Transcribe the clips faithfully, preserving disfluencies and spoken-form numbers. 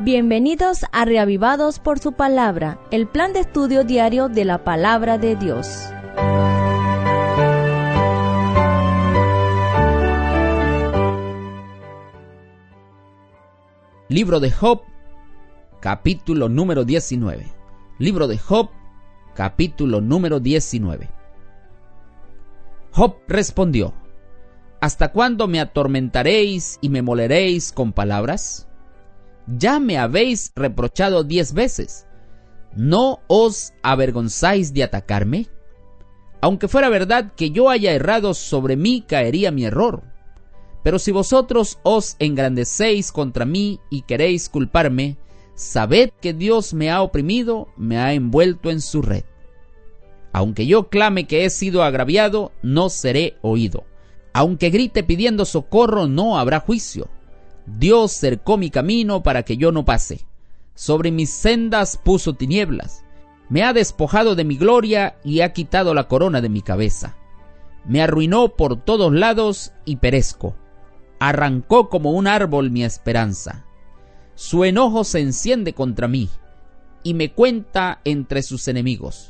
Bienvenidos a Reavivados por su Palabra, el plan de estudio diario de la Palabra de Dios. Libro de Job, capítulo número diecinueve. Libro de Job, capítulo número diecinueve. Job respondió: ¿Hasta cuándo me atormentaréis y me moleréis con palabras? Ya me habéis reprochado diez veces. ¿No os avergonzáis de atacarme? Aunque fuera verdad que yo haya errado, sobre mí caería mi error. Pero si vosotros os engrandecéis contra mí y queréis culparme, sabed que Dios me ha oprimido, me ha envuelto en su red. Aunque yo clame que he sido agraviado, no seré oído. Aunque grite pidiendo socorro, no habrá juicio. Dios cercó mi camino para que yo no pase. Sobre mis sendas puso tinieblas. Me ha despojado de mi gloria y ha quitado la corona de mi cabeza. Me arruinó por todos lados y perezco. Arrancó como un árbol mi esperanza. Su enojo se enciende contra mí y me cuenta entre sus enemigos.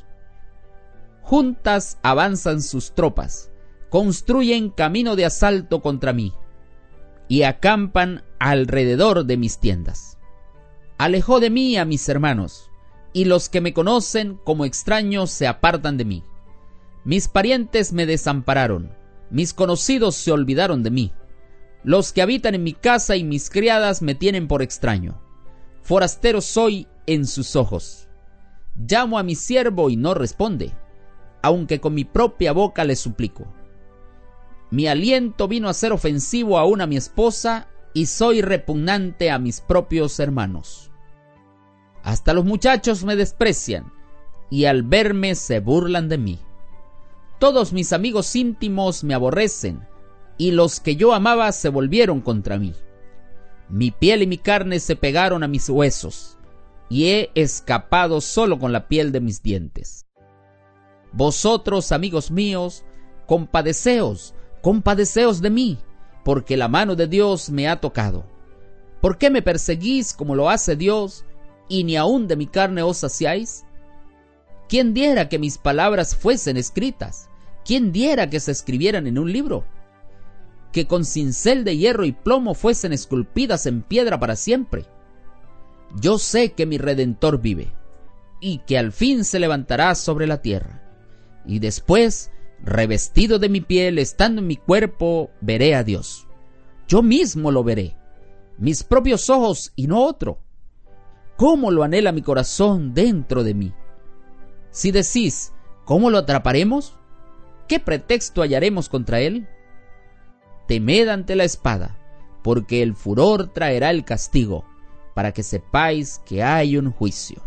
Juntas avanzan sus tropas, construyen camino de asalto contra mí y acampan alrededor de mis tiendas. Alejó de mí a mis hermanos, y los que me conocen como extraño se apartan de mí. Mis parientes me desampararon, mis conocidos se olvidaron de mí. Los que habitan en mi casa y mis criadas me tienen por extraño. Forastero soy en sus ojos. Llamo a mi siervo y no responde, aunque con mi propia boca le suplico. Mi aliento vino a ser ofensivo aún a mi esposa, y soy repugnante a mis propios hermanos. Hasta los muchachos me desprecian, y al verme se burlan de mí. Todos mis amigos íntimos me aborrecen, y los que yo amaba se volvieron contra mí. Mi piel y mi carne se pegaron a mis huesos, y he escapado solo con la piel de mis dientes. Vosotros, amigos míos, compadeceos, compadeceos de mí, porque la mano de Dios me ha tocado. ¿Por qué me perseguís como lo hace Dios, y ni aun de mi carne os saciáis? ¿Quién diera que mis palabras fuesen escritas? ¿Quién diera que se escribieran en un libro? Que con cincel de hierro y plomo fuesen esculpidas en piedra para siempre. Yo sé que mi Redentor vive, y que al fin se levantará sobre la tierra. Y después, revestido de mi piel, estando en mi cuerpo, veré a Dios. Yo mismo lo veré, mis propios ojos y no otro. ¿Cómo lo anhela mi corazón dentro de mí? Si decís, ¿cómo lo atraparemos? ¿Qué pretexto hallaremos contra él? Temed ante la espada, porque el furor traerá el castigo, para que sepáis que hay un juicio.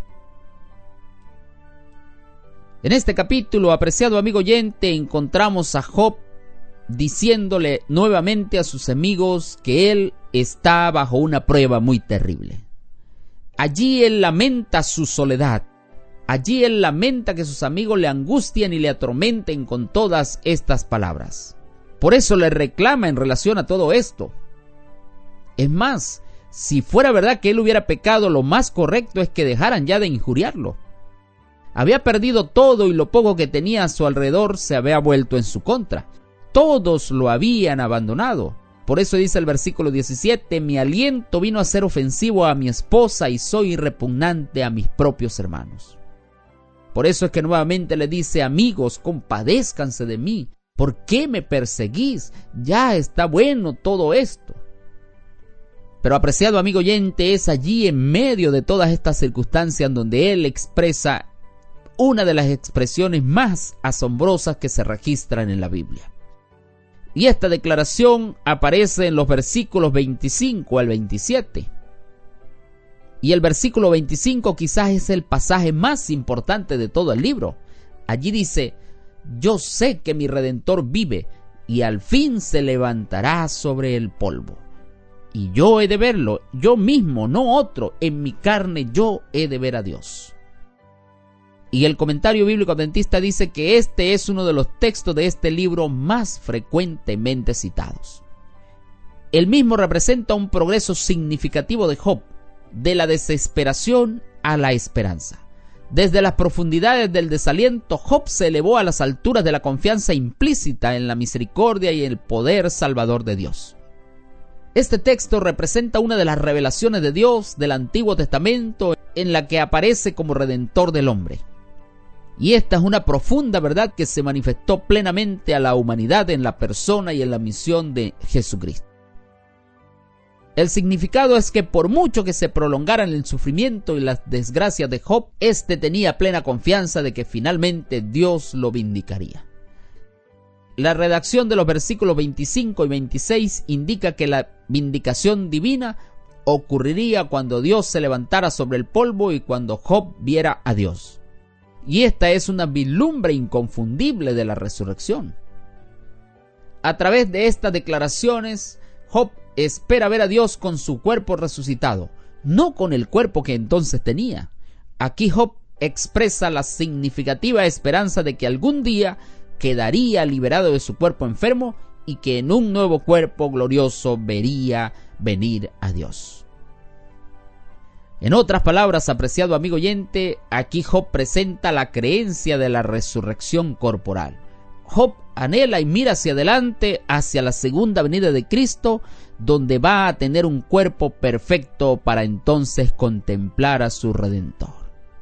En este capítulo, apreciado amigo oyente, encontramos a Job diciéndole nuevamente a sus amigos que él está bajo una prueba muy terrible. Allí él lamenta su soledad. Allí él lamenta que sus amigos le angustien y le atormenten con todas estas palabras. Por eso le reclama en relación a todo esto. Es más, si fuera verdad que él hubiera pecado, lo más correcto es que dejaran ya de injuriarlo. Había perdido todo y lo poco que tenía a su alrededor se había vuelto en su contra. Todos lo habían abandonado. Por eso dice el versículo diecisiete, mi aliento vino a ser ofensivo a mi esposa y soy repugnante a mis propios hermanos. Por eso es que nuevamente le dice, amigos, compadézcanse de mí. ¿Por qué me perseguís? Ya está bueno todo esto. Pero apreciado amigo oyente, es allí en medio de todas estas circunstancias donde él expresa una de las expresiones más asombrosas que se registran en la Biblia. Y esta declaración aparece en los versículos veinticinco al veintisiete. Y el versículo veinticinco quizás es el pasaje más importante de todo el libro. Allí dice, yo sé que mi Redentor vive y al fin se levantará sobre el polvo. Y yo he de verlo, yo mismo, no otro, en mi carne yo he de ver a Dios. Y el comentario bíblico adventista dice que este es uno de los textos de este libro más frecuentemente citados. El mismo representa un progreso significativo de Job, de la desesperación a la esperanza. Desde las profundidades del desaliento, Job se elevó a las alturas de la confianza implícita en la misericordia y el poder salvador de Dios. Este texto representa una de las revelaciones de Dios del Antiguo Testamento en la que aparece como Redentor del hombre. Y esta es una profunda verdad que se manifestó plenamente a la humanidad en la persona y en la misión de Jesucristo. El significado es que por mucho que se prolongaran el sufrimiento y las desgracias de Job, éste tenía plena confianza de que finalmente Dios lo vindicaría. La redacción de los versículos veinticinco y veintiséis indica que la vindicación divina ocurriría cuando Dios se levantara sobre el polvo y cuando Job viera a Dios. Y esta es una vislumbre inconfundible de la resurrección. A través de estas declaraciones, Job espera ver a Dios con su cuerpo resucitado, no con el cuerpo que entonces tenía. Aquí Job expresa la significativa esperanza de que algún día quedaría liberado de su cuerpo enfermo y que en un nuevo cuerpo glorioso vería venir a Dios. En otras palabras, apreciado amigo oyente, aquí Job presenta la creencia de la resurrección corporal. Job anhela y mira hacia adelante, hacia la segunda venida de Cristo, donde va a tener un cuerpo perfecto para entonces contemplar a su Redentor.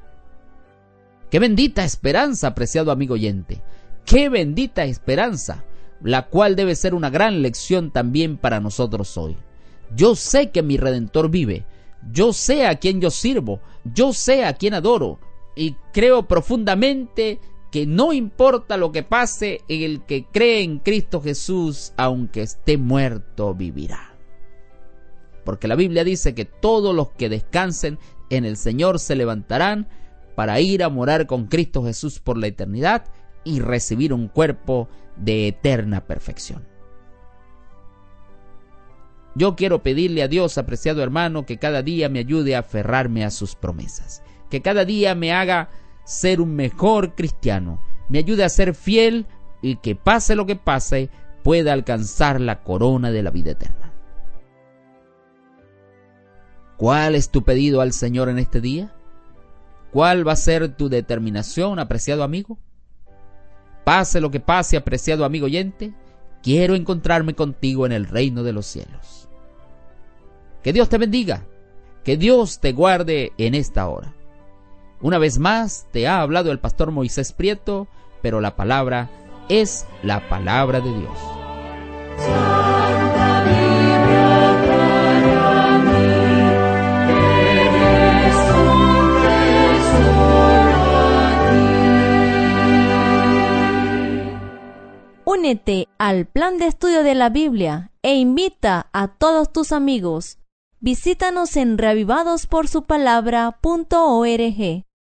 ¡Qué bendita esperanza, apreciado amigo oyente! ¡Qué bendita esperanza! La cual debe ser una gran lección también para nosotros hoy. Yo sé que mi Redentor vive, yo sé a quién yo sirvo, yo sé a quién adoro, y creo profundamente que no importa lo que pase, el que cree en Cristo Jesús, aunque esté muerto, vivirá. Porque la Biblia dice que todos los que descansen en el Señor se levantarán para ir a morar con Cristo Jesús por la eternidad y recibir un cuerpo de eterna perfección. Yo quiero pedirle a Dios, apreciado hermano, que cada día me ayude a aferrarme a sus promesas, que cada día me haga ser un mejor cristiano, me ayude a ser fiel y que pase lo que pase, pueda alcanzar la corona de la vida eterna. ¿Cuál es tu pedido al Señor en este día? ¿Cuál va a ser tu determinación, apreciado amigo? Pase lo que pase, apreciado amigo oyente, quiero encontrarme contigo en el reino de los cielos. Que Dios te bendiga, que Dios te guarde en esta hora. Una vez más te ha hablado el pastor Moisés Prieto, pero la palabra es la palabra de Dios. Santa Biblia para mí, eres un tesoro aquí. Únete al plan de estudio de la Biblia e invita a todos tus amigos. Visítanos en reavivados por su palabra punto org.